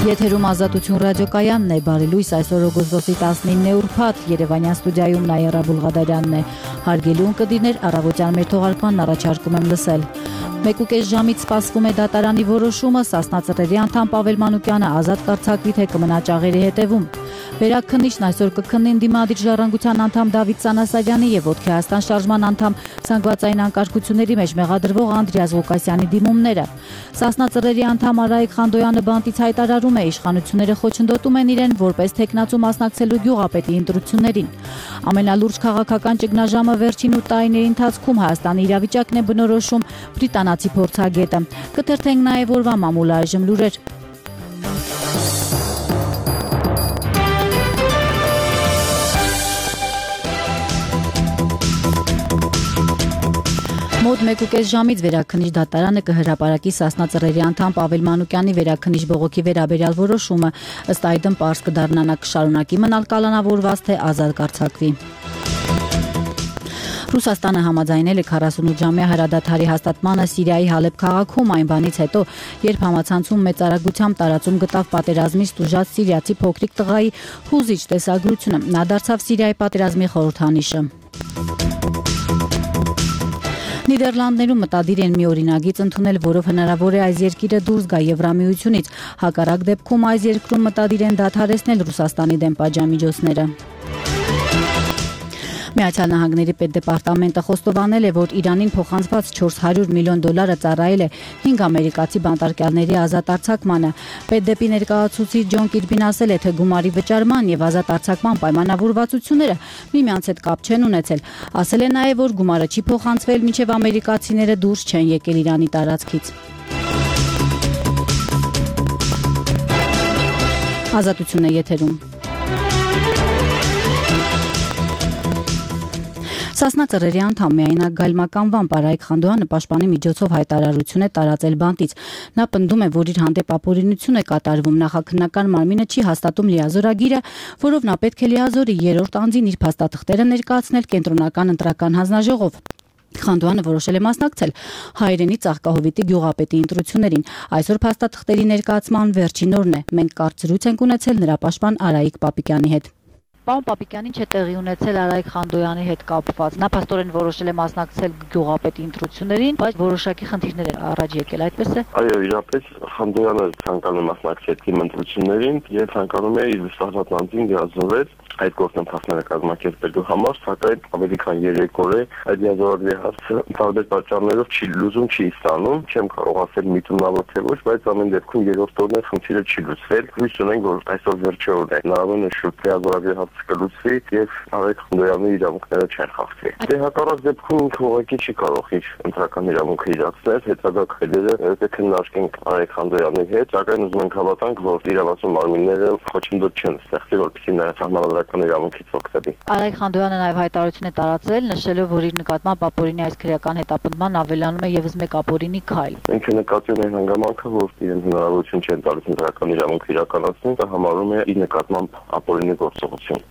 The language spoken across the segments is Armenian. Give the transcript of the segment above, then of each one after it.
Եթերում Ազատություն ռադիոկայանն է, բարի լույս, այսօր օգոստոսի 19-ը ուրբաթ, Երևանյան ստուդիայում Նաիրա Բուլղադարյանն է, հարգելի ունկնդիրներ, առավոտյան մեր թողարկմանն առաջարկում եմ լսել։ 1.5 ժամից սպասվում է դատարանի որոշումը, Սասնա Ծռերի անդամ Պավել Մանուկյանը ազատ կարձակվի, թե կմնա ճաղերի հետևում։ Վերաքննիչն այսօր կքննի Ընդդիմադիր ժառանգության անդամ Դավիթ Սանասարյանի եւ Ոտքի Հայաստան շարժման անդամ ցանկվածային անկարգությունների մեջ մեղադրվող Անդրեաս Ղուկասյանի դիմումները։ Սասնա Ծռերի անդամ Արայիկ Խանդոյանը բանտից հայտարարում է, իշխանությունները խոչընդոտում են իրեն որպես թեկնածու մասնակցելու գյուղապետի ընտրություններին։ Ամենալուրջ քաղաքական ճգնաժամը վերջին 8 տարիների ընթացքում Հայաստանի իրավիճակն է բնորոշում բրիտանացի փորձագետը։ Կթերթենք նաև օրվա մամուլ այժմ լուրեր։ Մոտ 1.5 ժամից վերաքննիչ դատարանը կհրապարակի Սասնա Ծռերի անդամ Պավել Մանուկյանի վերաքննիչ բողոքի վերաբերյալ որոշումը, ըստ այդմ պարզ կդառնա նա կշարունակի մնալ կալանավորված, թե ազատ կարձակվի։ Ռուսաստանը համաձայնել է 48-ժամյա հրադադարի հաստատմանը Սիրիայի Հալեբ քաղաքում այն բանից հետո, երբ համացանցում մեծ արագությամբ տարածում գտավ պատերազմից տուժած սիրիացի փոքրիկ տղայի հուզիչ տեսագրությունը։ Նա դարձավ Սիրիայի պատերազմի խորհրդանիշը։ Նիդերլանդներում մտադիր են մի օրինագիծ ընդունել, որով հնարավոր է այս երկիրը դուրս գա Եվրամիությունից։ Հակառակ դեպքում այս երկրում մտադիր են դադարեցնել Ռուսաստանի դեմ պատժամիջոցները։ Միացյալ Նահանգների պետդեպարտամենտը խոստովանել է, որ Իրանին փոխանցված $400 միլիոն ծառայել է 5 ամերիկացի բանտարկյալների ազատ արձակմանը։ Պետդեպի ներկայացուցիչ Ջոն Կիրբին ասել է, թե գումարի վճարման եւ ազատ արձակման պայմանավորվածությունները միմյանց հետ կապ չեն ունեցել։ Ասել է նաեւ, որ գումարը չի փոխանցվել, մինչեւ ամերիկացիները դուրս չեն եկել Իրանի տարածքից։ Ազատություն է եթերում։ Սասնա Ծռերի անդամ միայնակ գայլմականվան Արայիկ Խանդոյանը պաշտպանի միջոցով հայտարարություն է տարածել բանտից։ Նա պնդում է, որ իր հանդեպ ապօրինություն է կատարվում, նախաքննական մարմինը չի հաստատում լիազորագիրը, որով նա պետք է լիազորի 3-րդ անձին իր փաստաթղթերը ներկայացնել կենտրոնական ընտրական հանձնաժողով։ Խանդոյանը որոշել է մասնակցել հայրենի Ծաղկահովիտի գյուղապետի ընտրություններին։ Այսօր փաստաթղթերի ներկայացման վերջին օրն է։ Մենք կարճ զրույց ենք ունեցել նրա պաշտպան Արայիկ Պապիկյանի հետ։ Պարոն Պապիկյանին չէ տեղի ունեցել Արայիկ Խանդոյանի հետ կապված։ Նա փաստորեն որոշել է մասնակցել գյուղապետի ընտրություններին, բայց որոշակի խնդիրներ էր առաջ եկել, այդպես է։ Այո, իրապես Խանդոյանը ցանկանում է մասնակցել թիմ ընտրություններին եւ ցանկանում է իր վստահված անձին լիազորել այդ գործընթացները կազմակերպելու համար, սակայն ավելի քան 3 օր է այդ լիազորվի հարցը տարբեր պատճառներով չի լուծում, չի ստանում, չեմ կարող ասել միտումնավոր թե ոչ, բայց ամեն դեպքում 3-րդ օրն է խնդիրը չի լուծվել։ Հույս ունենք, որ այսօր վերջի օրն է, հնարավոր է շուտ լիազորվի հարցը կլուծվի եւ Արայիկ Խանդոյանի իրավունքները չեն խախտվի։ Դե հակառակ դեպքում ուղղակի չի կարող իր ընտրական իրավունքը իրացնել, հետագա քայլերը կքննարկենք Արայիկ Խանդոյանի հետ, սակայն ուզում ենք հավատանք, որ իրավասու մարմինները խոչընդոտ չեն ստեղծի, որպեսզի նա համանդրական իրավունքից օգտվի։ Արայիկ Խանդոյանը նաև հայտարարություն է տարածել, նշելով, որ իր նկատմամբ ապօրինի այս քրեական հետապնդման ավելանում է եւս մեկ ապօրինի քայլ։ Մենք նկատի ունենք հանգամանքը, որ իրեն հնարավորություն չեն տալիս ընտրական իրավունքը իրականացնել, դա համարում է իր նկատմամբ ապօրինի գործողություն։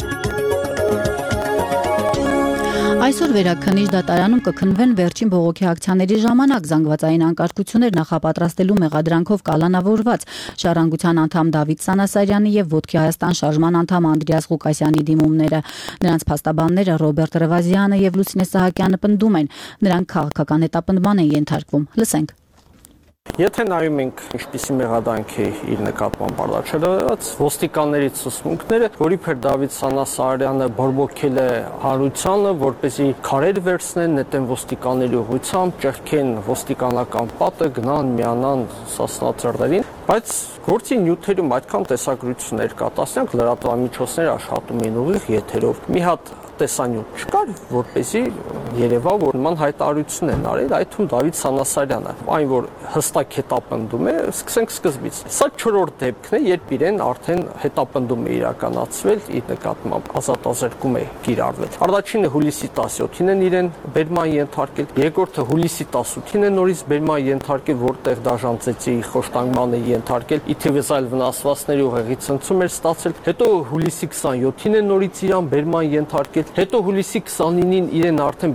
Այսօր վերաքննիչ դատարանում կքննվեն վերջին բողոքի ակցիաների ժամանակ զանգվածային անկարգություններ նախապատրաստելու մեղադրանքով կալանավորված Ժառանգության անդամ Դավիթ Սանասարյանի եւ Ոտքի Հայաստան շարժման անդամ Անդրեաս Ղուկասյանի դիմումները։ Նրանց փաստաբանները Ռոբերտ Ռևազյանը եւ Լուսինե Սահակյանը պնդում են, նրանք քաղաքական հետապնդման են ենթարկվում։ Լսենք։ Եթե նայում ենք ինչպիսի մեղադրանք է իր նկատմամբ առաջադրված, ոստիկանների ցուցմունքները, որի փեր Դավիթ Սանասարյանը բորբոքել է հարությանը, որպեսզի քարեր վերցնեն, նետեն ոստիկանների ուղղությամբ, ճեղքեն ոստիկանական պատը, գնան միանան Սասնա Ծռերին, բայց գործի նյութերում այդքան տեսագրություններ կա, տասնյակ լրատվամիջոցներ աշխատում են ուղիղ եթերով։ Մի հատ տեսանյութ չկար, որպեսզի երևա, որ նման հայտարարություն են արել, այդ թվում Դավիթ Սանասարյանը, այն որ հստակ հետապնդում է, սկսենք սկզբից։ Սա 4-րդ դեպքն է, երբ իրեն արդեն հետապնդում է իրականացվել, իր նկատմամբ ազատազրկում է կիրառվել։ Առաջինը հուլիսի 17-ին են իրեն բերման ենթարկել, երկրորդը հուլիսի 18-ին են նորից բերման ենթարկել, որտեղ դաժանցեցի խոշտանգման է ենթարկել, իթևս այլ վնասվածքների ուղեղի ցնցում էր ստացել, հետո հուլիսի 27-ին են նորից իրան բերման ենթարկել, հետո հուլիսի 29-ին իրեն արդեն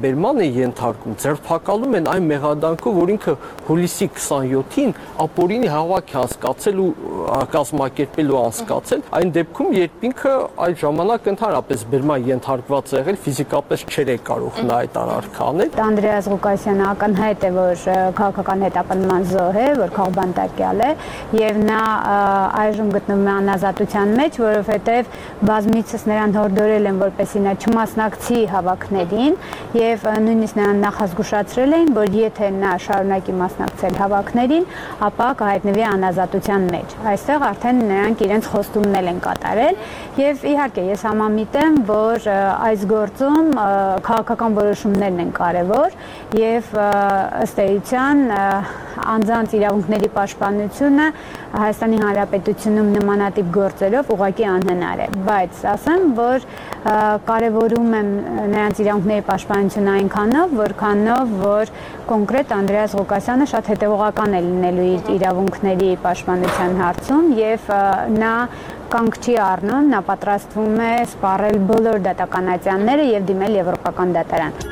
բերման է ենթարկում, ձերբակալում են այն մեղադրանքով, որ ինքը հուլիսի 27-ին ապօրինի հավաք է հասկացել ու կազմակերպել ու անցկացել, այն դեպքում, երբ ինքը այդ ժամանակ ընդհանրապես բերման ենթարկված է եղել, ֆիզիկապես չէր կարող նա այդ արարքը անել։ Անդրեաս Ղուկասյանը ակնհայտ է, որ քաղաքական հետապնդման զոհ է, որ քաղբանտակյալ է, եւ նա այժմ գտնվում է անազատության մեջ, որովհետեւ բազմիցս նրան հորդորել են, որպեսզի նա չմասնակցի հավաքներին, եւ նույնիսկ նրան նախազգուշացրել էին, որ եթե նա շարունակի մասնակցել հավաքներին, ապա կհայտնվի անազատության մեջ։ Այստեղ արդեն նրանք իրենց խոստումներ են կատարել, եւ իհարկե ես համամիտ եմ, որ այս գործում քաղաքական որոշումներն են կարևոր, եւ ըստ էության անձանց իրավունքների պաշտպանությունը Հայաստանի Հանրապետությունում նմանատիպ գործերով ուղղակի անհնար է, բայց ասեմ, որ կարևորում եմ նրանց իրավունքների պաշտպանությունը այնքանով, որքանով, որ կոնկրետ Անդրեաս Ղուկասյանը շատ հետևողական է լինելու իր իրավունքների պաշտպանության հարցում եւ նա կանգ չի առնում, նա պատրաստվում է սպառել բոլոր դատականատյանները եւ դիմել Եվրոպական դատարան։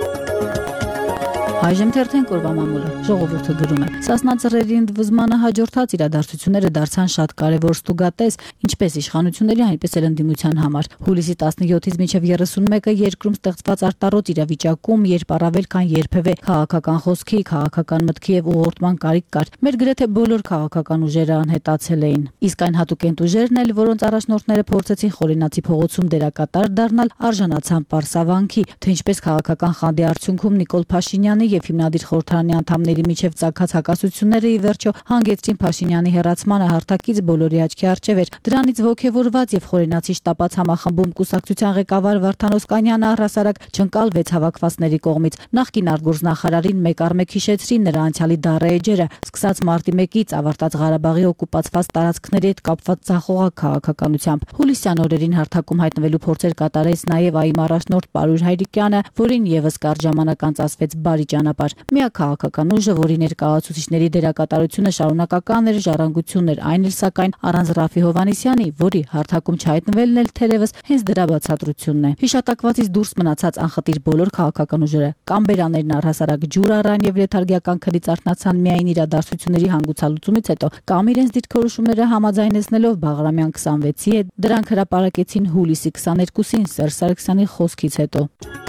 Այժմ թերթենք օրվա մամուլը, ժողովուրդը գրում է. Սասնա ծռերի ընդվզմանը հաջորդած իրադարձությունները դարձան շատ կարևոր ստուգատես, ինչպես իշխանությունների, այնպես էլ ընդդիմության համար։ Հուլիսի 17-ից մինչև 31-ը երկրում ստեղծված արտառոտ իրավիճակում, երբ առավել քան երբևէ քաղաքական խոսքի, քաղաքական մտքի եւ ուղղորդման կարիք կար, մեր գրեթե բոլոր քաղաքական ուժերը անհետացել էին։ Իսկ այն հատուկենտ ուժերն էլ, որոնց առաջնորդները փորձեցին Խորենացի փողոցում դերակատար դառնալ, արժանացան պարսավանքի, թե ինչպես քաղաքական խանդի արդյունքում Նիկոլ Փաշինյանի եւ հիմնադիր խորհրդարանի անդամների միջև ցակած հակասությունները ի վերջո հանգեցրին Փաշինյանի հեռացմանը հարթակից բոլորի աչքի առջև էր։ Դրանից ողջևորված եւ Խորենացի շտապած համախմբում կուսակցության ղեկավար Վարդան Օսկանյանը առհասարակ չընկալվեց հավաքվածների կողմից։ Նախկին արտգործնախարարին մեկ առ մեկ հիշեցրին նրա անցյալի դառը էջերը, սկսած մարտի 1-ից ավարտած Ղարաբաղի օկուպացված տարածքների հետ կապված ցախողակ քաղաքականությամբ։ Հուլիսյան օրերին հարթակում հայտնվելու փորձեր կատարեց նաեւ ԱԻՄ առաջնորդ Պարույր Հայրիկյանը, որին եւս կարճ ժամանակ անց ասվեց բարի ճանապարհ։ Միակ քաղաքական ուժը, որի ներկայացուցիչների դերակատարությունը շարունակական էր, ժառանգությունն էր, այն էլ սակայն առանց Ռաֆի Հովհաննիսյանի, որի հարթակում չհայտնվելն էլ թերևս հենց դրա բացատրությունն է։ Հիշատակվածից դուրս մնացած անխտիր բոլոր քաղաքական ուժերը կամ բերաներն առհասարակ ջուր առան եւ լեթարգիական քնից արթնացան միայն իրադարձությունների հանգուցալուծումից հետո, կամ իրենց դիրքորոշումները համաձայնեցնելով Բաղրամյան 26-ի հետ, դրանք հրապարակեցին հուլիսի 22-ին Սերժ Սարգսյանի խոսքից հետո։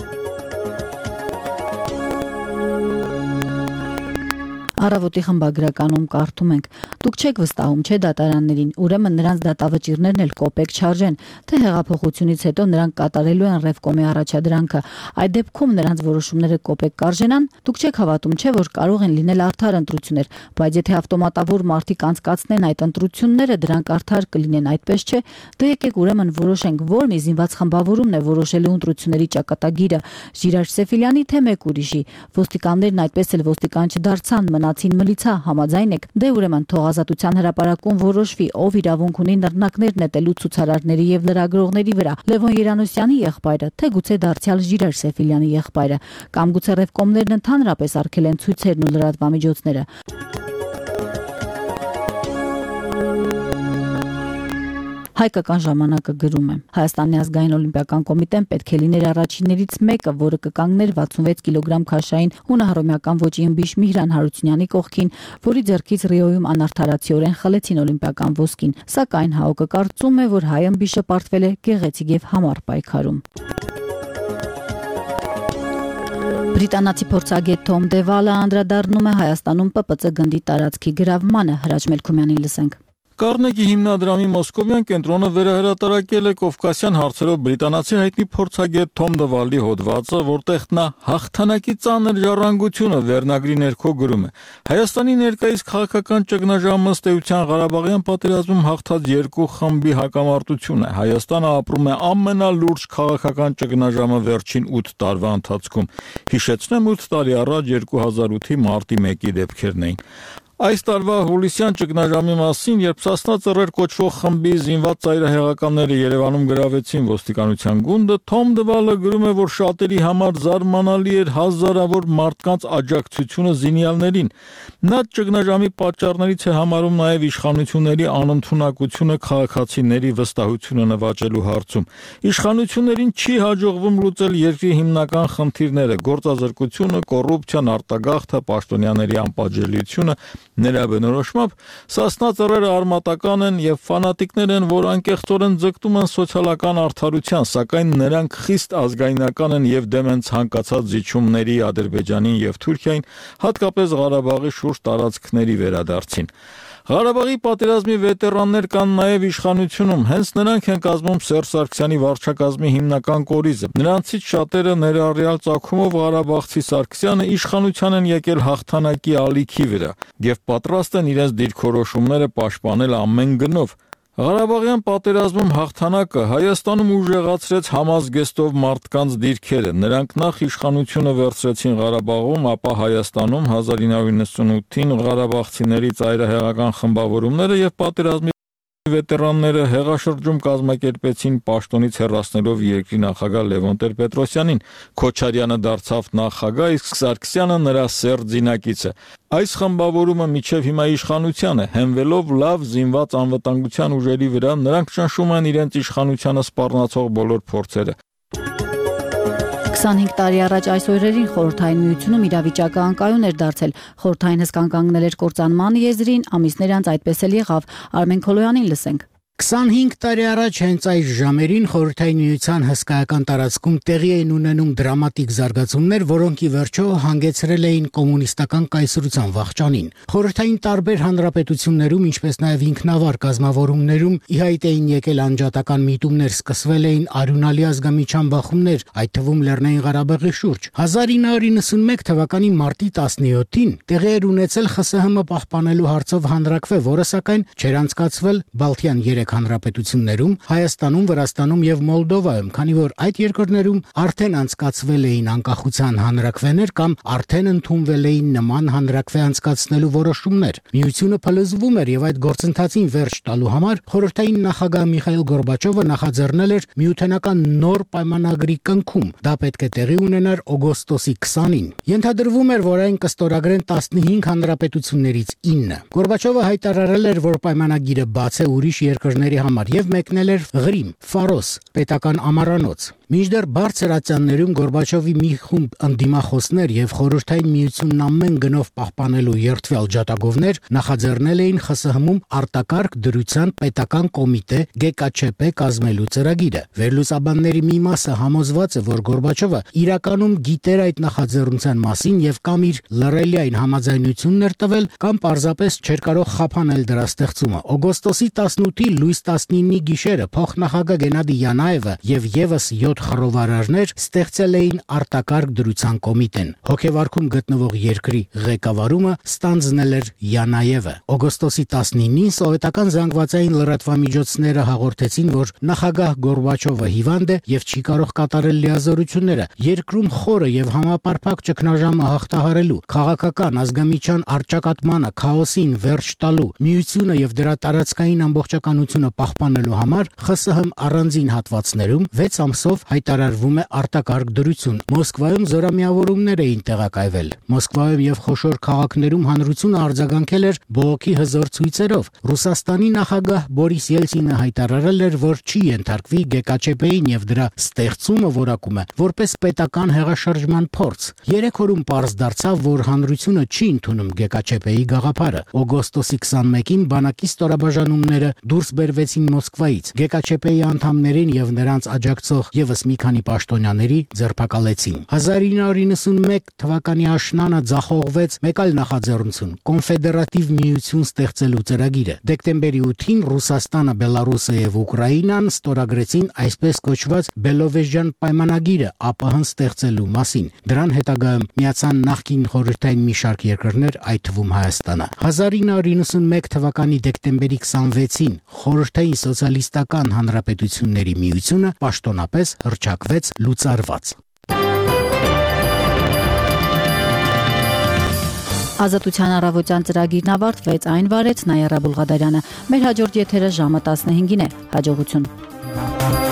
Առավոտի խմբագրականում կարդում ենք. Դուք չեք վստահում, չէ՞ դատարաններին, ուրեմն նրանց դատավճիռներն էլ կոպեկ չարժեն, թե հեղափոխությունից հետո նրանք կատարելու են Ռևկոմի առաջադրանքը։ Այդ դեպքում նրանց որոշումները կոպեկ կարժենան։ Դուք չեք հավատում, չէ՞ որ կարող են լինել արդար ընտրություններ, բայց եթե ավտոմատավոր մարդիկ անցկացնեն այդ ընտրությունները, դրանք արդար կլինեն, այդպես չէ։ Դե եկեք ուրեմն որոշենք, որ մի զինված խմբավորումն է որոշելու ընտրությունների ճակատագիրը՝ Ժիրայր Սեֆիլյանի թե մեկ ուրիշի։ Ոստիկաններն այդպես էլ ոստիկան չդարձան, մնացին մլիցա, համաձայն եք։ Դե ուրեմն թող ազատության հրապարակում որոշվի, ով իրավունք ունի նռնակներ նետելու ցուցարարների եւ լրագրողների վրա՝ Լևոն Երանոսյանի եղբայրը, թե գուցե դարձյալ Ժիրայր Սեֆիլյանի եղբայրը, կամ գուցե Ռևկոմներն ընդհանրապես արգել են ցույցերն ու լրատվամիջոցները։ Հայկական ժամանակը գրում է. Հայաստանի ազգային օլիմպիական կոմիտեն պետք է լիներ առաջիններից մեկը, որը կկանգներ 66 կիլոգրամ քաշային հունահռոմեական ոճի ըմբիշ Միհրան Հարությունյանի կողքին, որի ձեռքից Ռիոյում անարդարացիորեն խլեցին օլիմպիական ոսկին։ Սակայն ՀԱՕԿ-ը կարծում է, որ հայ ըմբիշը պարտվել է գեղեցիկ եւ համառ պայքարում։ Բրիտանացի փորձագետ Թոմ Դևալը անդրադառնում է Հայաստանում ՊՊՑ գնդի տարածքի գրավմանը։ Հրաչ Մելքումյանին լսենք։ Կարնեգի հիմնադրամի մոսկովյան կենտրոնը վերահրատարակել է կովկասյան հարցերով բրիտանացի հայտնի փորձագետ Թոմ Դևալի հոդվածը, որտեղ նա հաղթանակի ծանր ժառանգությունը վերնագրի ներքո գրում է. Հայաստանի ներկայիս քաղաքական ճգնաժամը ըստ էության Ղարաբաղյան պատերազմում հաղթած երկու խմբի հակամարտություն է։ Հայաստանը ապրում է ամենալուրջ քաղաքական ճգնաժամը վերջին 8 տարվա ընթացքում։ Հիշեցնեմ 8 տարի առաջ 2008-ի մարտի 1-ի դեպքերն էին։ Այս տարվա հուլիսյան ճգնաժամի մասին, երբ Սասնա ծռեր կոչվող խմբի զինված ծայրահեղականները Երևանում գրավեցին ոստիկանության գունդը, Թոմ Դվալը գրում է, որ շատերի համար զարմանալի էր հազարավոր մարդկանց աջակցությունը զինյալներին։ Նա ճգնաժամի պատճառներից է համարում նաև իշխանությունների անընդունակությունը քաղաքացիների վստահությունը նվաճելու հարցում։ Իշխանություններին չի հաջողվում լուծել երկրի հիմնական խնդիրները՝ գործազրկությունը, կոռուպցիան, արտագաղթը, պաշտոնյաների անպատժելիությունը։ Նրա բնորոշմամբ Սասնա ծռերը արմատական են եւ ֆանատիկներ են, որ անկեղծորեն ձգտում են սոցիալական արդարության, սակայն նրանք խիստ ազգայնական են եւ դեմ են ցանկացած զիջումների Ադրբեջանին եւ Թուրքիային, հատկապես Ղարաբաղի շուրջ տարածքների վերադարձին։ Ղարաբաղի պատերազմի վետերաններ կան նաև իշխանությունում, հենց նրանք են կազմում Սերժ Սարգսյանի վարչակազմի հիմնական կորիզը։ Նրանցից շատերը ներառյալ ծագումով Ղարաբաղցի Սարգսյանը իշխանության են եկել հաղթանակի ալիքի վրա եւ պատրաստ են իրենց դիրքորոշումները պաշտպանել ամեն գնով։ Ղարաբաղյան պատերազմում հաղթանակը Հայաստանում ուժեղացրեց համազգեստով մարդկանց դիրքերը։ Նրանք նախ իշխանությունը վերցրեցին Ղարաբաղում, ապա Հայաստանում 1998-ին ղարաբաղցիների ծայրահեղական խմբավորումները եւ պատերազմի վետերանները հեղաշրջում կազմակերպեցին պաշտոնից հեռացնելով երկրի նախագահ Լևոն Տեր-Պետրոսյանին։ Քոչարյանը դարձավ նախագահ, իսկ Սարգսյանը նրա սերտ զինակիցը։ Այս խմբավորումը մինչև հիմա իշխանության է, հենվելով լավ զինված անվտանգության ուժերի վրա, նրանք ճնշում են իրենց իշխանությանը սպառնացող բոլոր փորձերը։ 25 տարի առաջ այս օրերին Խորհրդային Միությունում իրավիճակը անկայուն էր դարձել։ Խորհրդային հսկան կանգնել էր կործանման եզրին, ամիսներ անց այդպես էլ եղավ։ Արմեն Քոլոյանին լսենք։ 25 տարի առաջ հենց այս ժամերին Խորհրդային Միության հսկայական տարածքում տեղի էին ունենում դրամատիկ զարգացումներ, որոնք ի վերջո հանգեցրել էին կոմունիստական կայսրության վախճանին։ Խորհրդային տարբեր հանրապետություններում, ինչպես նաև ինքնավար կազմավորումներում ի հայտ էին եկել անջատական միտումներ, սկսվել էին արյունալի ազգամիջյան բախումներ, այդ թվում Լեռնային Ղարաբաղի շուրջ։ 1991 թվականի մարտի 17-ին տեղի էր ունեցել ԽՍՀՄ պահպանելու հարցով հանրաքվե, որը սակայն չէր անցկացվել Բալթյան 3 հանրապետություններում, Հայաստանում, Վրաստանում եւ Մոլդովայում, քանի որ այդ երկրներում արդեն անցկացվել էին անկախության հանրաքվեներ կամ արդեն ընդունվել էին նման հանրաքվե անցկացնելու որոշումներ։ Միությունը փլուզվում էր եւ այդ գործընթացին վերջ տալու համար խորհրդային նախագահ Միխայիլ Գորբաչովը նախաձեռնել էր միութենական նոր պայմանագրի կնքում։ Դա պետք է տեղի ունենար օգոստոսի 20-ին։ Ենթադրվում էր, որ այն կստորագրեն 15 հանրապետություններից 9։ Գորբաչովը հայտարարել էր, որ պայմանագիրը բաց է ուրիշ երկրների համար եւ մեկնել էր Ղրիմ, Ֆարոս, պետական ամառանոց։ Մինչդեռ բարձր ատյաններում Գորբաչովի մի խումբ ընդդիմախոսներ եւ Խորհրդային Միությունն ամեն գնով պահպանելու երթվյալ ջատագովներ նախաձեռնել էին ԽՍՀՄ-ում արտակարգ դրության պետական կոմիտե ԳԿՉՊ կազմելու ծրագիրը։ Վերլուծաբանների մի մասը համոզված է, որ Գորբաչովը իրականում գիտեր այդ նախաձեռնության մասին եւ կամ իր լռելիային համաձայնությունն էր տվել, կամ պարզապես չէր կարող խափանել դրա ստեղծումը։ Օգոստոսի 18-ի լույս 19-ի գիշերը փոխնախագահ Գենադի Յանաևը եւ եւս 7 խռովարարներ ստեղծել էին արտակարգ դրության կոմիտեն։ Հոգեվարքում գտնվող երկրի ղեկավարումը ստանձնել էր Յանաևը։ Օգոստոսի 19-ին սովետական զանգվածային լրատվամիջոցները հաղորդեցին, որ նախագահ Գորբաչովը հիվանդ է եւ չի կարող կատարել լիազորությունները։ Երկրում խորը եւ համապարփակ ճգնաժամը հաղթահարելու, քաղաքական ազգամիջյան առճակատմանը, քաոսին վերջ տալու, միությունը եւ դրա տարածքային ամբողջականությունը պահպանելու համար ԽՍՀՄ առանձին հատվածներում 6 ամսով հայտարարվում է արտակարգ դրություն։ Մոսկվայում զորամիավորումներ էին տեղակայվել։ Մոսկվայում եւ խոշոր քաղաքներում հանրությունը արձագանքել էր բողոքի հզոր ցույցերով։ Ռուսաստանի նախագահ Բորիս Ելցինը հայտարարել էր, որ չի ենթարկվի ԳԿՉՊ-ին եւ դրա ստեղծումը որակում է որպես պետական հեղաշրջման փորձ։ 3 օրում պարզ դարձավ, որ հանրությունը չի ընդունում ԳԿՉՊ-ի գաղափարը։ Օգոստոսի 21-ին բանակի ստորաբաժանումները դուրս բերվեցին Մոսկվայից։ ԳԿЧՊ-ի անդամներին եւ նրանց աջակցող եւս մի քանի պաշտոնյաների ձերբակալեցին։ 1991 թվականի աշնանը ձախողվեց մեկ այլ նախաձեռնություն՝ կոնֆեդերատիվ միություն ստեղծելու ծրագիրը։ Դեկտեմբերի 8-ին Ռուսաստանը, Բելարուսը եւ Ուկրաինան ստորագրեցին այսպես կոչված Բելովեժյան պայմանագիրը ԱՊՀ-ն ստեղծելու մասին։ Դրան հետագայում միացան նախկին խորհրդային մի շարք երկրներ, այդ թվում Հայաստանը։ 1991 թվականի դեկտեմբերի 26-ին Խորհրդային սոցիալիստական հանրապետությունների միությունը պաշտոնապես հռչակվեց լուծարված։ Ազատության առավոտյան ծրագիրն ավարտվեց, այն վարեց Նաիրա Բուլղադարյանը։ Մեր հաջորդ եթերը ժամը 15-ին է։ Հաջողություն։